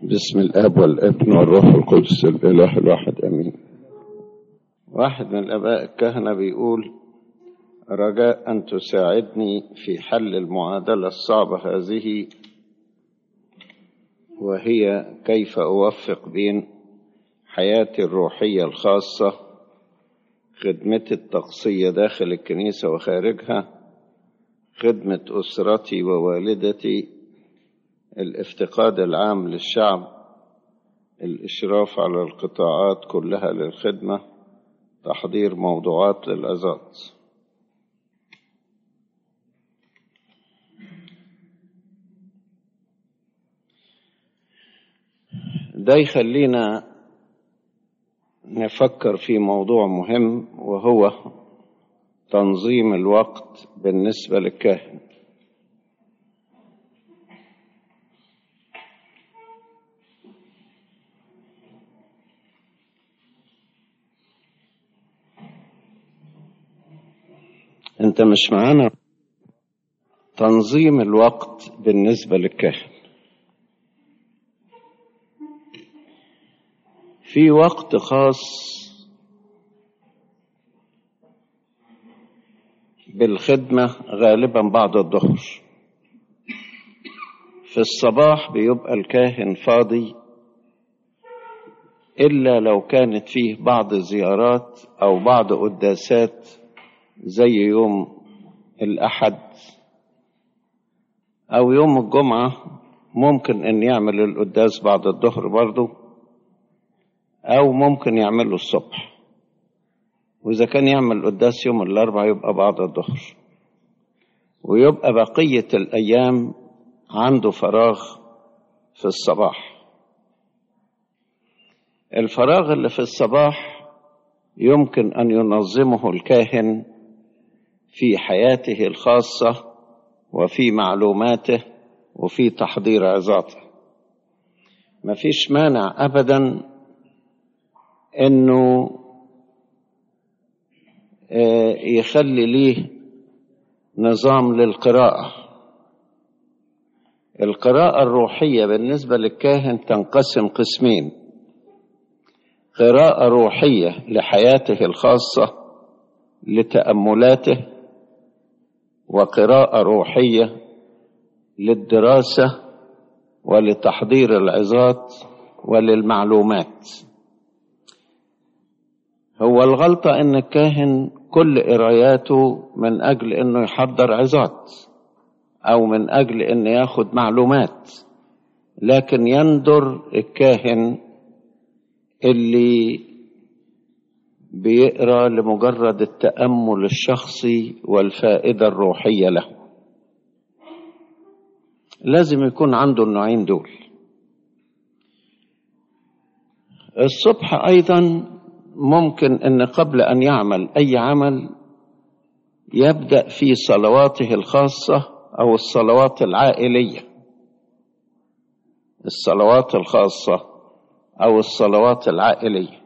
بسم الاب والابن والروح القدس الاله الواحد امين. واحد من الاباء الكهنه بيقول: رجاء ان تساعدني في حل المعادله الصعبه هذه، وهي كيف اوفق بين حياتي الروحيه الخاصه، خدمتي الطقسيه داخل الكنيسه وخارجها، خدمه اسرتي ووالدتي، الافتقاد العام للشعب، الإشراف على القطاعات كلها للخدمة، تحضير موضوعات للعظات. ده يخلينا نفكر في موضوع مهم، وهو تنظيم الوقت بالنسبة للكاهن. انت مش معانا؟ تنظيم الوقت بالنسبة للكاهن. في وقت خاص بالخدمة، غالبا بعد الظهر. في الصباح بيبقى الكاهن فاضي، إلا لو كانت فيه بعض زيارات أو بعض قداسات زي يوم الأحد أو يوم الجمعة، ممكن أن يعمل القداس بعد الظهر برضو، أو ممكن يعمله الصبح. وإذا كان يعمل القداس يوم الأربعاء يبقى بعد الظهر، ويبقى بقية الأيام عنده فراغ في الصباح. الفراغ اللي في الصباح يمكن أن ينظمه الكاهن في حياته الخاصة وفي معلوماته وفي تحضير عظاته. مفيش مانع أبدا أنه يخلي ليه نظام للقراءة. القراءة الروحية بالنسبة للكاهن تنقسم قسمين: قراءة روحية لحياته الخاصة لتأملاته، وقراءة روحية للدراسة ولتحضير العظات وللمعلومات. هو الغلطة ان الكاهن كل قراياته من اجل انه يحضر عظات او من اجل انه ياخد معلومات، لكن يندر الكاهن اللي بيقرأ لمجرد التأمل الشخصي والفائدة الروحية له. لازم يكون عنده النوعين دول. الصبح أيضا ممكن أن قبل أن يعمل أي عمل يبدأ في صلواته الخاصة أو الصلوات العائلية. الصلوات الخاصة أو الصلوات العائلية،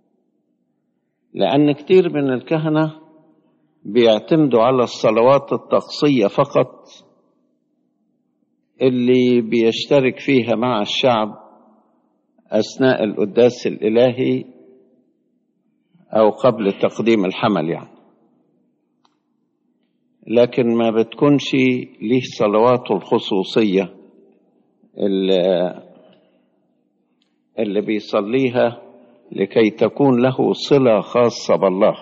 لأن كتير من الكهنة بيعتمدوا على الصلوات الطقسية فقط اللي بيشترك فيها مع الشعب أثناء القداس الإلهي أو قبل تقديم الحمل يعني، لكن ما بتكونش ليه صلواته الخصوصية اللي بيصليها لكي تكون له صلة خاصة بالله.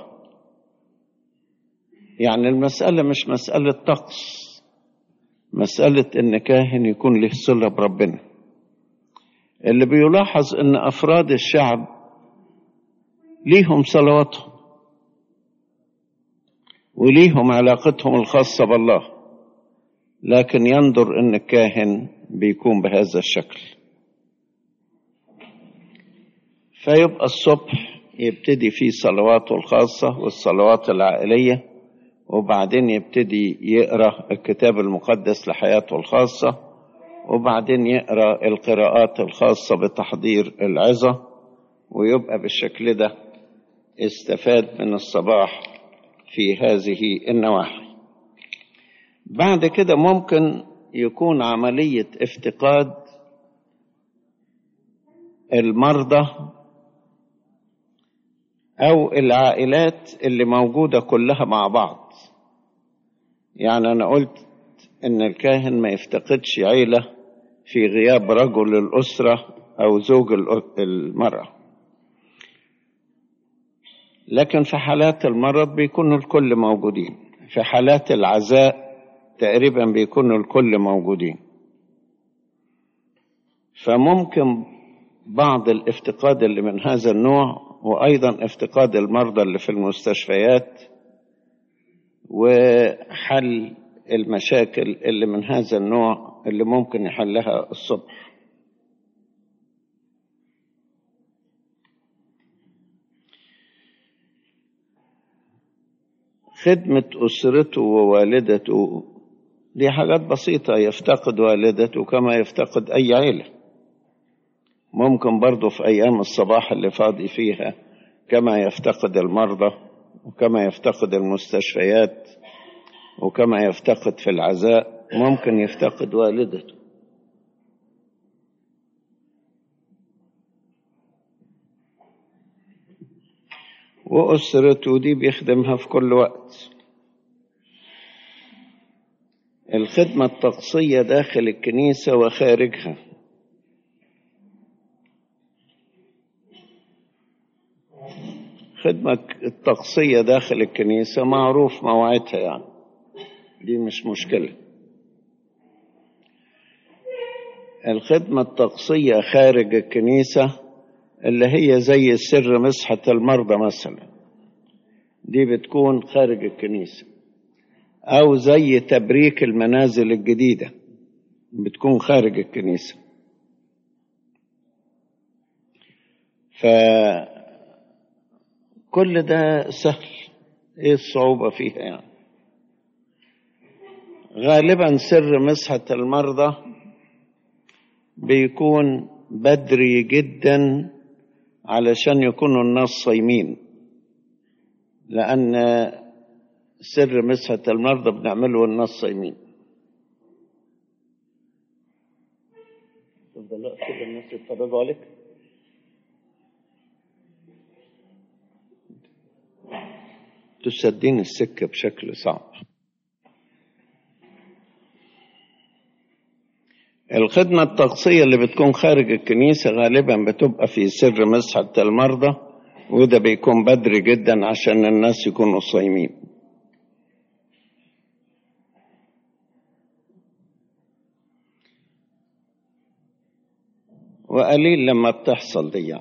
يعني المسألة مش مسألة طقس، مسألة إن كاهن يكون له صلة بربنا. اللي بيلاحظ إن أفراد الشعب ليهم صلواتهم وليهم علاقتهم الخاصة بالله، لكن ينظر إن الكاهن بيكون بهذا الشكل. فيبقى الصبح يبتدي فيه صلواته الخاصة والصلوات العائلية، وبعدين يبتدي يقرأ الكتاب المقدس لحياته الخاصة، وبعدين يقرأ القراءات الخاصة بتحضير العظة، ويبقى بالشكل ده استفاد من الصباح في هذه النواحي. بعد كده ممكن يكون عملية افتقاد المرضى أو العائلات اللي موجودة كلها مع بعض. يعني أنا قلت إن الكاهن ما يفتقدش عيلة في غياب رجل الأسرة أو زوج المرأة، لكن في حالات المرض بيكونوا الكل موجودين، في حالات العزاء تقريبا بيكونوا الكل موجودين. فممكن بعض الافتقاد اللي من هذا النوع، وأيضا افتقاد المرضى اللي في المستشفيات، وحل المشاكل اللي من هذا النوع اللي ممكن يحلها الصبح. خدمة أسرته ووالدته دي حاجات بسيطة، يفتقد والدته كما يفتقد أي عيلة. ممكن برضو في أيام الصباح اللي فاضي فيها كما يفتقد المرضى، وكما يفتقد المستشفيات، وكما يفتقد في العزاء ممكن يفتقد والدته. وأسرته دي بيخدمها في كل وقت. الخدمة الطقسية داخل الكنيسة وخارجها. خدمة الطقسية داخل الكنيسة معروف مواعيدها، يعني دي مش مشكلة. الخدمة الطقسية خارج الكنيسة اللي هي زي سر مسحة المرضى مثلا، دي بتكون خارج الكنيسة، أو زي تبريك المنازل الجديدة بتكون خارج الكنيسة. فكل ده سهل، ايه الصعوبة فيها يعني؟ غالبا سر مسحة المرضى بيكون بدري جدا علشان يكونوا الناس صايمين، لأن سر مسحة المرضى بنعمله والناس صايمين. تفضل كده الناس يتفرجوا عليك. تسدين السكة بشكل صعب. الخدمة الطقسية اللي بتكون خارج الكنيسة غالبا بتبقى في سر مسحة المرضى، وده بيكون بدري جدا عشان الناس يكونوا صايمين. وقليل لما بتحصل دي،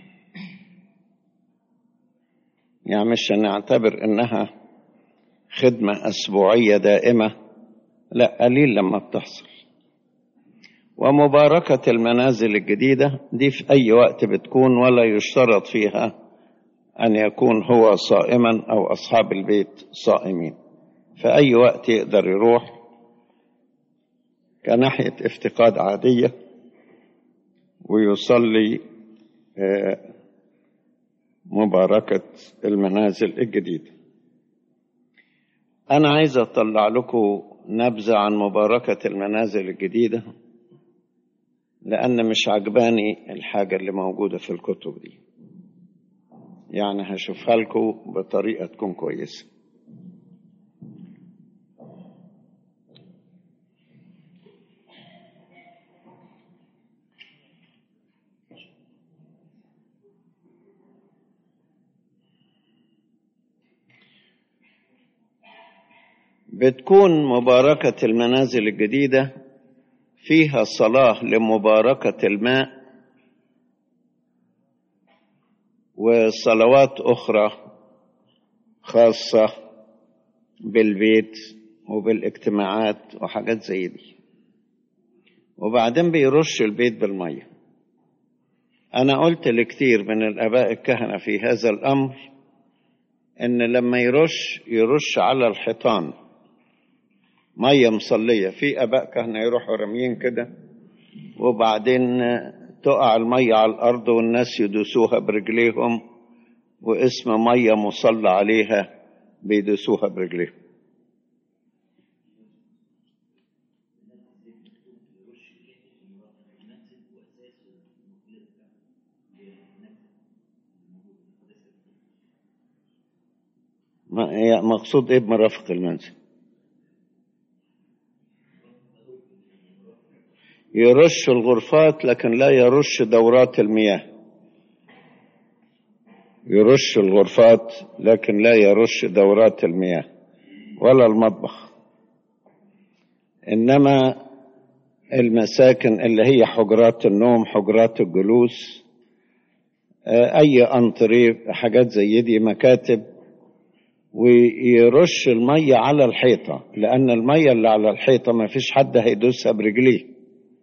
يعني مش هنعتبر انها خدمة اسبوعية دائمة، لا، قليل لما بتحصل. ومباركة المنازل الجديدة دي في اي وقت بتكون، ولا يشترط فيها ان يكون هو صائما او اصحاب البيت صائمين، في اي وقت يقدر يروح كناحية افتقاد عادية ويصلي مباركة المنازل الجديدة. أنا عايز أطلع لكم نبذة عن مباركة المنازل الجديدة، لأن مش عجباني الحاجة اللي موجودة في الكتب دي، يعني هشوفها لكم بطريقة تكون كويسة. بتكون مباركة المنازل الجديدة فيها صلاة لمباركة الماء، وصلوات أخرى خاصة بالبيت وبالاجتماعات وحاجات زي دي. وبعدين بيرش البيت بالمية. أنا قلت لكتير من الآباء الكهنة في هذا الأمر إن لما يرش على الحيطان مية مصلية. في آباء كهنة يروحوا رميين كده، وبعدين تقع المية على الأرض والناس يدوسوها برجليهم، واسم مية مصلى عليها بيدوسوها برجليهم. مقصود ايه بمرافق المنزل؟ يرش الغرفات لكن لا يرش دورات المياه. يرش الغرفات لكن لا يرش دورات المياه ولا المطبخ. إنما المساكن اللي هي حجرات النوم، حجرات الجلوس، أي أنطريه، حاجات زي دي، مكاتب، ويرش المية على الحيطة، لأن المية اللي على الحيطة ما فيش حد هيدوسها برجليه.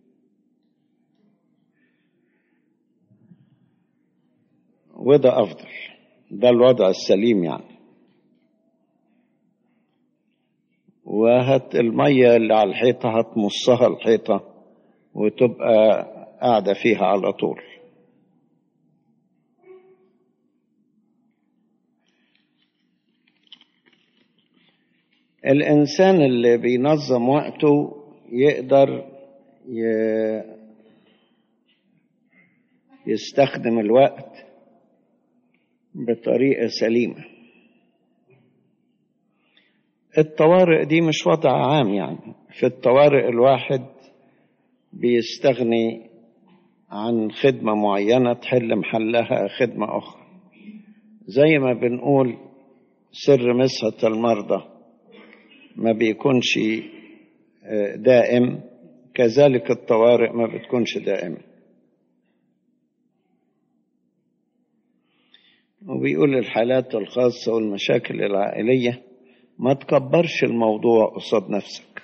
وده أفضل، ده الوضع السليم يعني. وهات المية اللي على الحيطة هتمصها الحيطة وتبقى قاعدة فيها على طول. الإنسان اللي بينظم وقته يقدر يستخدم الوقت بطريقة سليمة. الطوارئ دي مش وضع عام يعني. في الطوارئ الواحد بيستغني عن خدمة معينة تحل محلها خدمة أخرى. زي ما بنقول سر مسحة المرضى ما بيكونش دائم، كذلك الطوارئ ما بتكونش دائمة. وبيقول الحالات الخاصة والمشاكل العائلية ما تكبرش الموضوع قصاد نفسك،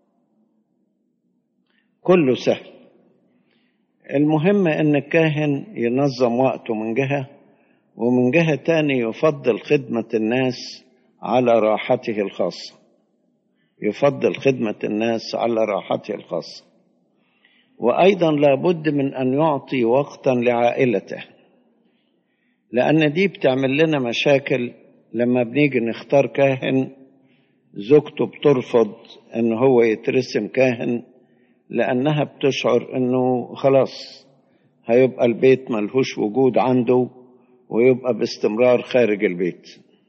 كله سهل. المهم ان الكاهن ينظم وقته من جهة، ومن جهة تاني يفضل خدمة الناس على راحته الخاصة. يفضل خدمة الناس على راحته الخاصة. وأيضا لابد من أن يعطي وقتا لعائلته، لأن دي بتعمل لنا مشاكل. لما بنيجي نختار كاهن زوجته بترفض أنه هو يترسم كاهن، لأنها بتشعر أنه خلاص هيبقى البيت ملهوش وجود عنده ويبقى باستمرار خارج البيت.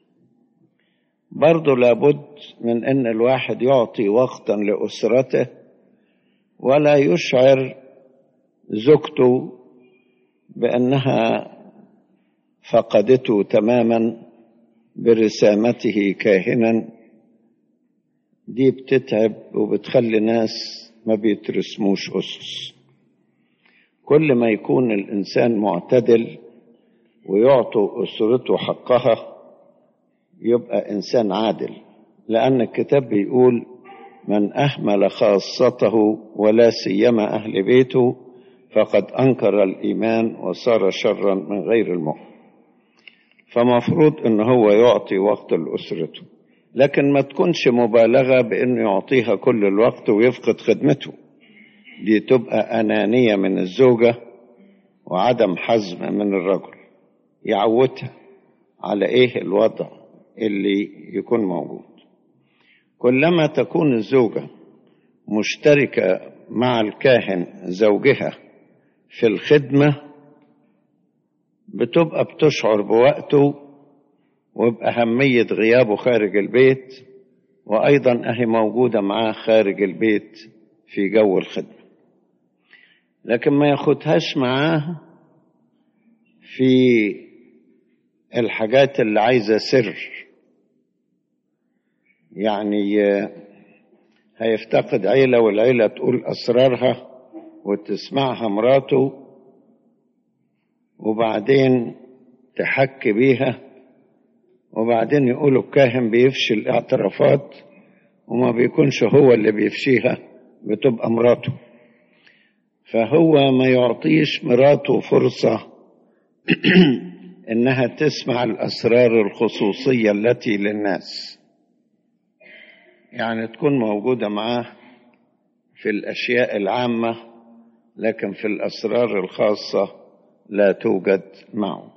برضو لابد من أن الواحد يعطي وقتا لأسرته، ولا يشعر زوجته بأنها فقدته تماما برسامته كاهنا. دي بتتعب وبتخلي ناس ما بيترسموش أسس. كل ما يكون الإنسان معتدل ويعطوا أسرته حقها يبقى إنسان عادل، لأن الكتاب بيقول من أهمل خاصته ولا سيما أهل بيته فقد أنكر الإيمان وصار شرا من غير المؤمن. فمفروض أنه هو يعطي وقت لأسرته، لكن ما تكونش مبالغة بأنه يعطيها كل الوقت ويفقد خدمته. دي تبقى أنانية من الزوجة وعدم حزم من الرجل. يعودها على إيه الوضع اللي يكون موجود. كلما تكون الزوجة مشتركة مع الكاهن زوجها في الخدمة بتبقى بتشعر بوقته وبأهمية غيابه خارج البيت، وأيضا أهي موجودة معاه خارج البيت في جو الخدمة. لكن ما ياخدهاش معاه في الحاجات اللي عايزة سر. يعني هيفتقد عيلة والعيلة تقول أسرارها وتسمعها مراته، وبعدين تحكي بيها، وبعدين يقولوا الكاهن بيفشي الاعترافات، وما بيكونش هو اللي بيفشيها، بتبقى مراته. فهو ما يعطيش مراته فرصة إنها تسمع الأسرار الخصوصية التي للناس. يعني تكون موجودة معاه في الأشياء العامة، لكن في الأسرار الخاصة لا توجد معه.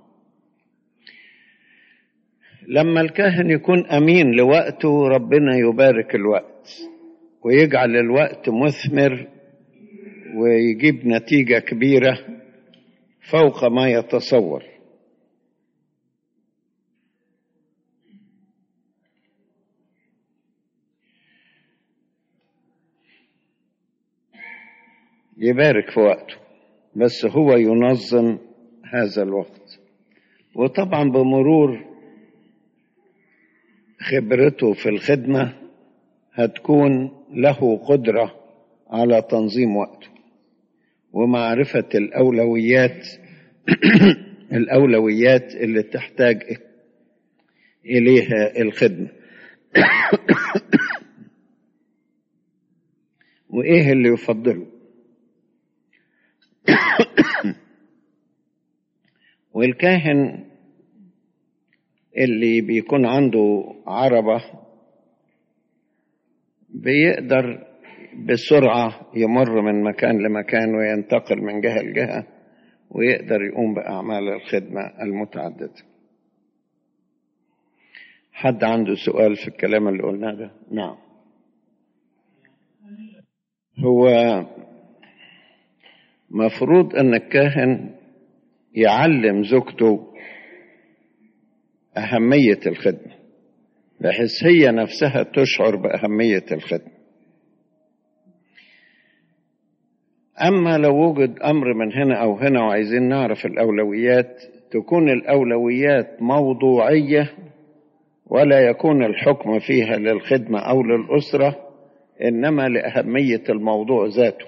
لما الكاهن يكون أمين لوقته ربنا يبارك الوقت ويجعل الوقت مثمر ويجيب نتيجة كبيرة فوق ما يتصور. يبارك في وقته، بس هو ينظم هذا الوقت. وطبعا بمرور خبرته في الخدمة هتكون له قدرة على تنظيم وقته ومعرفة الأولويات اللي تحتاج إليها الخدمة وإيه اللي يفضله. والكاهن اللي بيكون عنده عربة بيقدر بسرعة يمر من مكان لمكان وينتقل من جهة لجهة ويقدر يقوم بأعمال الخدمة المتعددة. حد عنده سؤال في الكلام اللي قلناه ده؟ نعم. هو مفروض أن الكاهن يعلم زوجته أهمية الخدمة بحيث هي نفسها تشعر بأهمية الخدمة. أما لو وجد أمر من هنا أو هنا وعايزين نعرف الأولويات، تكون الأولويات موضوعية ولا يكون الحكم فيها للخدمة أو للأسرة، إنما لأهمية الموضوع ذاته.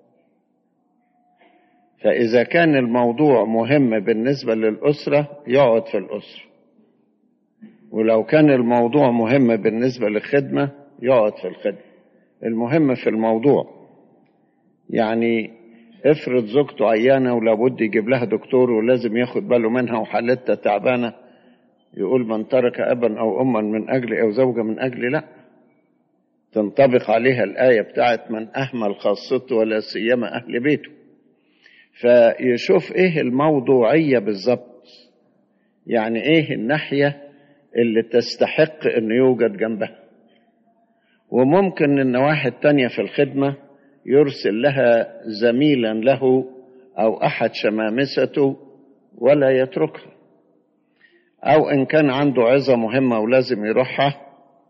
فإذا كان الموضوع مهم بالنسبة للأسرة يقعد في الأسرة، ولو كان الموضوع مهم بالنسبة للخدمة يقعد في الخدمة. المهم في الموضوع. يعني افرض زوجته عيانة ولابد يجيب لها دكتور ولازم ياخد باله منها وحالتها تعبانة، يقول من ترك أبا أو أما من أجلي أو زوجة من أجلي؟ لا، تنطبق عليها الآية بتاعت من أهمل خاصته ولا سيما أهل بيته. فيشوف إيه الموضوعية بالضبط، يعني إيه الناحية اللي تستحق أن يوجد جنبها. وممكن أن واحد تانية في الخدمة يرسل لها زميلا له أو أحد شمامسته ولا يتركها، أو إن كان عنده عظة مهمة ولازم يروحها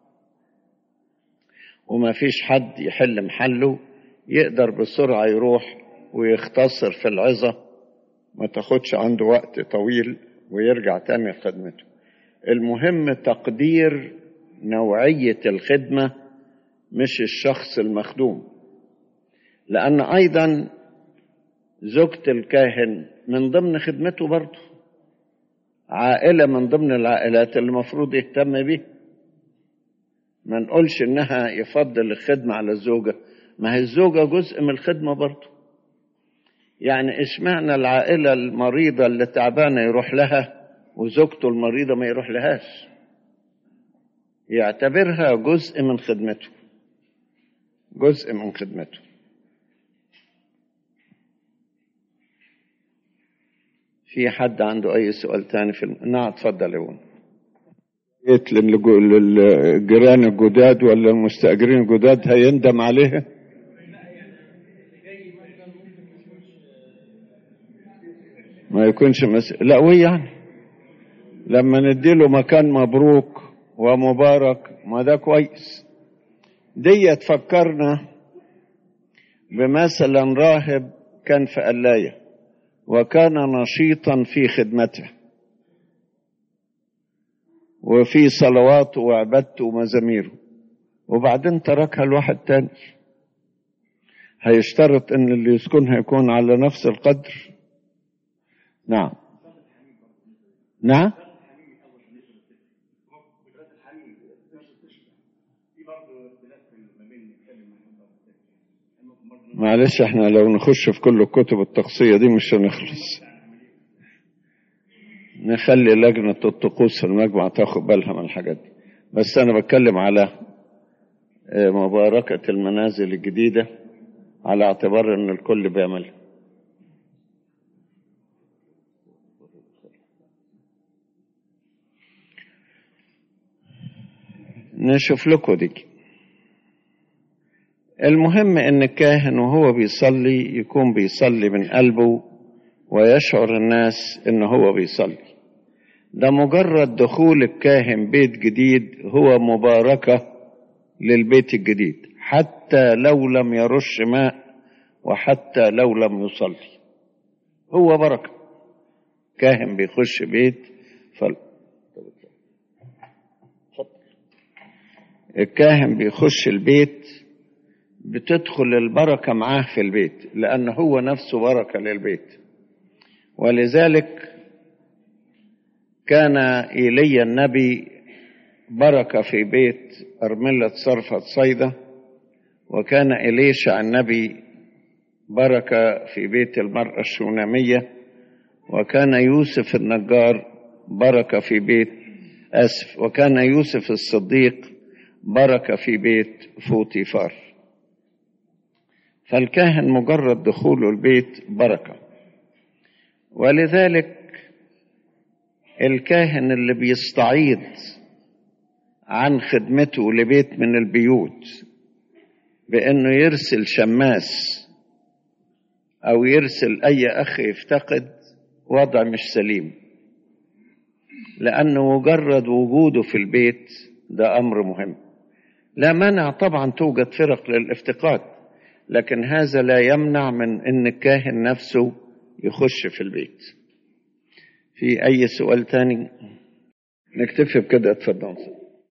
وما فيش حد يحل محله، يقدر بسرعة يروح ويختصر في العظة، ما تاخدش عنده وقت طويل ويرجع تاني لخدمته. المهم تقدير نوعية الخدمة مش الشخص المخدوم، لأن أيضا زوجة الكاهن من ضمن خدمته برضه، عائلة من ضمن العائلات اللي المفروض يهتم بيه. ما نقولش إنها يفضل الخدمة على الزوجة، ما هي الزوجة جزء من الخدمة برضه. يعني اشمعنى العائلة المريضة اللي تعبانة يروح لها وزوجته المريضة ما يروح لهاش؟ يعتبرها جزء من خدمته، جزء من خدمته. في حد عنده أي سؤال تاني نعم اتفضل يا ابونا. للجيران الجداد ولا المستأجرين الجداد هيندم عليها؟ ما يكونش لا، وهي يعني لما نديله مكان مبروك ومبارك ما ده كويس. دي تفكرنا بمثلا راهب كان في قلاية وكان نشيطا في خدمته وفي صلواته وعبادته ومزاميره، وبعدين تركها لواحد تاني. هيشترط ان اللي يسكنها يكون على نفس القدر؟ نعم نعم. معلش احنا لو نخش في كل الكتب التقصية دي مش هنخلص. نخلي لجنة الطقوس في المجمع تاخد بالها من الحاجات دي. بس انا بتكلم على مباركة المنازل الجديدة على اعتبار ان الكل بيعملها. نشوف لكم دي. المهم ان الكاهن وهو بيصلي يكون بيصلي من قلبه ويشعر الناس إن هو بيصلي. ده مجرد دخول الكاهن بيت جديد هو مباركة للبيت الجديد، حتى لو لم يرش ماء وحتى لو لم يصلي، هو بركة. كاهن بيخش بيت الكاهن بيخش البيت بتدخل البركة معاه في البيت، لأن هو نفسه بركة للبيت. ولذلك كان إيليا النبي بركة في بيت أرملة صرفة صيدا، وكان إليشع النبي بركة في بيت المرأة الشونامية، وكان يوسف النجار بركة في بيت وكان يوسف الصديق بركة في بيت فوطيفار. فالكاهن مجرد دخوله البيت بركة. ولذلك الكاهن اللي بيستعيض عن خدمته لبيت من البيوت بأنه يرسل شماس أو يرسل أي أخ يفتقد، وضع مش سليم، لأنه مجرد وجوده في البيت ده أمر مهم. لا مانع طبعا توجد فرق للافتقاد، لكن هذا لا يمنع من أن الكاهن نفسه يخش في البيت. في أي سؤال تاني؟ نكتفي بكده، اتفضل.